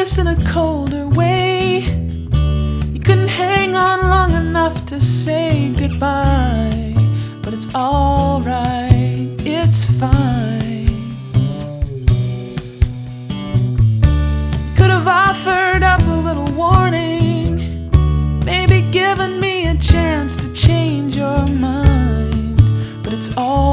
kiss in a colder way. You couldn't hang on long enough to say goodbye, but it's alright, it's fine. Could have offered up a little warning, maybe given me a chance to change your mind, but it's all